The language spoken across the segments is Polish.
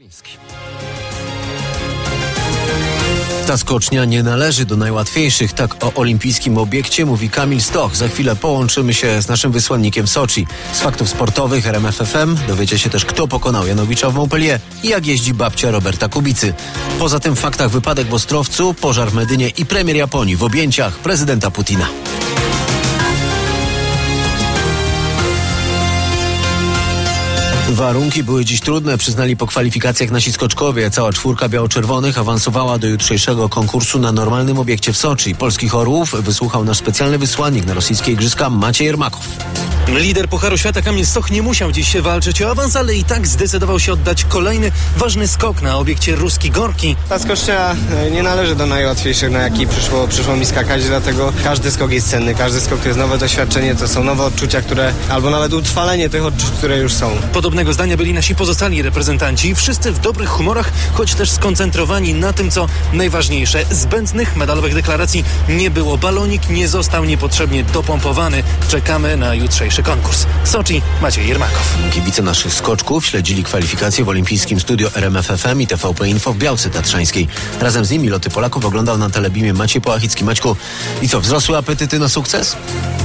Ta skocznia nie należy do najłatwiejszych, tak o olimpijskim obiekcie mówi Kamil Stoch. Za chwilę połączymy się z naszym wysłannikiem w Soczi. Z faktów sportowych RMF FM dowiecie się też, kto pokonał Janowicza w Montpellier i jak jeździ babcia Roberta Kubicy. Poza tym w faktach wypadek w Ostrowcu, pożar w Medynie i premier Japonii w objęciach prezydenta Putina. Warunki były dziś trudne, przyznali po kwalifikacjach nasi skoczkowie. Cała czwórka biało-czerwonych awansowała do jutrzejszego konkursu na normalnym obiekcie w Soczi. Polskich orłów wysłuchał nasz specjalny wysłannik na rosyjskie igrzyska Maciej Jermakow. Lider Pucharu Świata Kamil Stoch nie musiał dziś walczyć o awans, ale i tak zdecydował się oddać kolejny ważny skok na obiekcie Ruski Gorki. Ta skocznia nie należy do najłatwiejszych, na jaki przyszło mi skakać, dlatego każdy skok jest cenny, każdy skok to jest nowe doświadczenie, to są nowe odczucia, albo nawet utrwalenie tych odczuć, które już są. Podobnego zdania byli nasi pozostali reprezentanci. Wszyscy w dobrych humorach, choć też skoncentrowani na tym, co najważniejsze. Zbędnych medalowych deklaracji nie było. Balonik nie został niepotrzebnie dopompowany. Czekamy na jutrzejszy konkurs. Soczi, Maciej Jermakow. Kibice naszych skoczków śledzili kwalifikacje w olimpijskim studio RMF FM i TVP Info w Białce Tatrzańskiej. Razem z nimi loty Polaków oglądał na Telebimie Maciej Połachicki. Maćku, i co, wzrosły apetyty na sukces?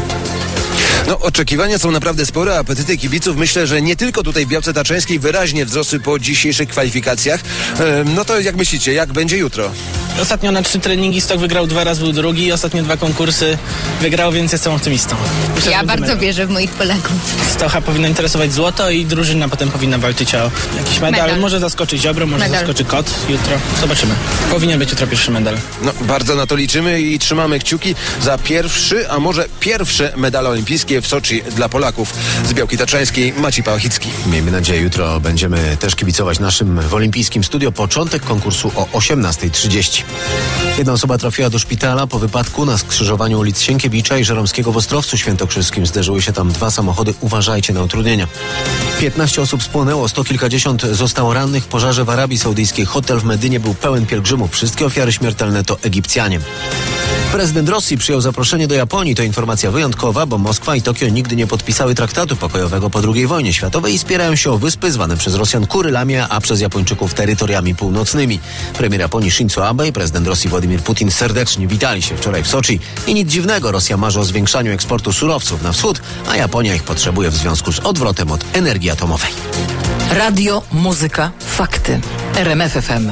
No, oczekiwania są naprawdę spore, a apetyty kibiców myślę, że nie tylko tutaj w Białce Tatrzańskiej wyraźnie wzrosły po dzisiejszych kwalifikacjach. No to jak myślicie, jak będzie jutro? Ostatnio na 3 treningi Stoch wygrał 2 razy, był drugi, ostatnie 2 konkursy wygrał, więc jestem optymistą. Myślę, ja bardzo wierzę w moich kolegów. Stocha powinno interesować złoto i drużyna potem powinna walczyć o jakiś medal. Może zaskoczyć Ziobro, może zaskoczy Kot jutro. Zobaczymy. Powinien być jutro pierwszy medal. No, bardzo na to liczymy i trzymamy kciuki za pierwszy, a może pierwsze medale olimpijskie w Soczi dla Polaków. Z Białki Tatrzańskiej Maciej Połachicki. Miejmy nadzieję, jutro będziemy też kibicować naszym w olimpijskim studio. Początek konkursu o 18:30. Jedna osoba trafiła do szpitala po wypadku na skrzyżowaniu ulic Sienkiewicza i Żeromskiego w Ostrowcu Świętokrzyskim. Zderzyły się tam 2 samochody. Uważajcie na utrudnienia. 15 osób spłonęło, 100 kilkadziesiąt zostało rannych w pożarze w Arabii Saudyjskiej. Hotel w Medynie był pełen pielgrzymów. Wszystkie ofiary śmiertelne to Egipcjanie. Prezydent Rosji przyjął zaproszenie do Japonii. To informacja wyjątkowa, bo Moskwa i Tokio nigdy nie podpisały traktatu pokojowego po II wojnie światowej i spierają się o wyspy zwane przez Rosjan Kurylami, a przez Japończyków terytoriami północnymi. Premier Japonii Shinzo Abe i prezydent Rosji Władimir Putin serdecznie witali się wczoraj w Soczi. I nic dziwnego, Rosja marzy o zwiększaniu eksportu surowców na wschód, a Japonia ich potrzebuje w związku z odwrotem od energii atomowej. Radio, muzyka, fakty. RMF FM.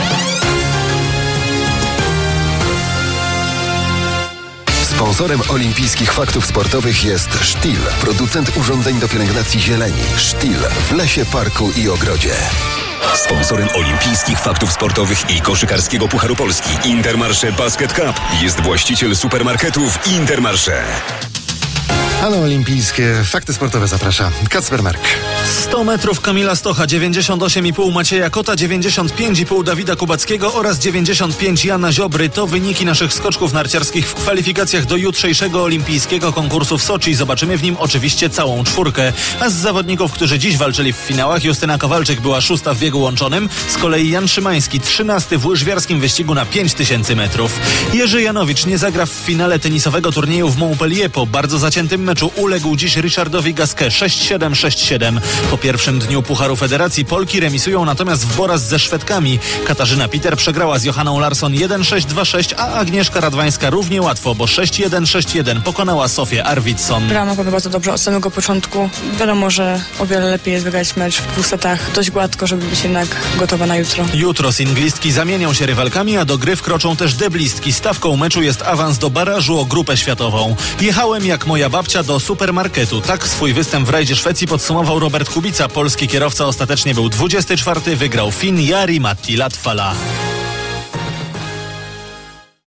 Sponsorem olimpijskich faktów sportowych jest Stihl, producent urządzeń do pielęgnacji zieleni. Stihl w lesie, parku i ogrodzie. Sponsorem olimpijskich faktów sportowych i koszykarskiego Pucharu Polski Intermarché Basket Cup jest właściciel supermarketów Intermarché. A na olimpijskie fakty sportowe zaprasza Kacper Mark. 100 metrów Kamila Stocha, 98,5 Macieja Kota, 95,5 Dawida Kubackiego oraz 95 Jana Ziobry. To wyniki naszych skoczków narciarskich w kwalifikacjach do jutrzejszego olimpijskiego konkursu w Soczi. Zobaczymy w nim oczywiście całą czwórkę. A z zawodników, którzy dziś walczyli w finałach, Justyna Kowalczyk była 6. w biegu łączonym, z kolei Jan Szymański 13. w łyżwiarskim wyścigu na 5000 metrów. Jerzy Janowicz nie zagra w finale tenisowego turnieju w Montpellier. Po bardzo zaciętym meczu uległ dziś Richardowi Gasquet 6-7, 6-7. Po pierwszym dniu Pucharu Federacji Polki remisują natomiast w boraz ze Szwedkami. Katarzyna Peter przegrała z Johanną Larsson 1-6, 2-6, a Agnieszka Radwańska równie łatwo, bo 6-1, 6-1 pokonała Sofię Arvidsson. Grałam naprawdę bardzo dobrze od samego początku. Wiadomo, że o wiele lepiej jest wygrać mecz w 2 setach dość gładko, żeby być jednak gotowa na jutro. Jutro singlistki zamienią się rywalkami, a do gry wkroczą też deblistki. Stawką meczu jest awans do barażu o grupę światową. Jechałem jak moja babcia do supermarketu. Tak swój występ w rajdzie Szwecji podsumował Robert Kubica. Polski kierowca ostatecznie był 24. Wygrał Fin Jari-Matti Latvala.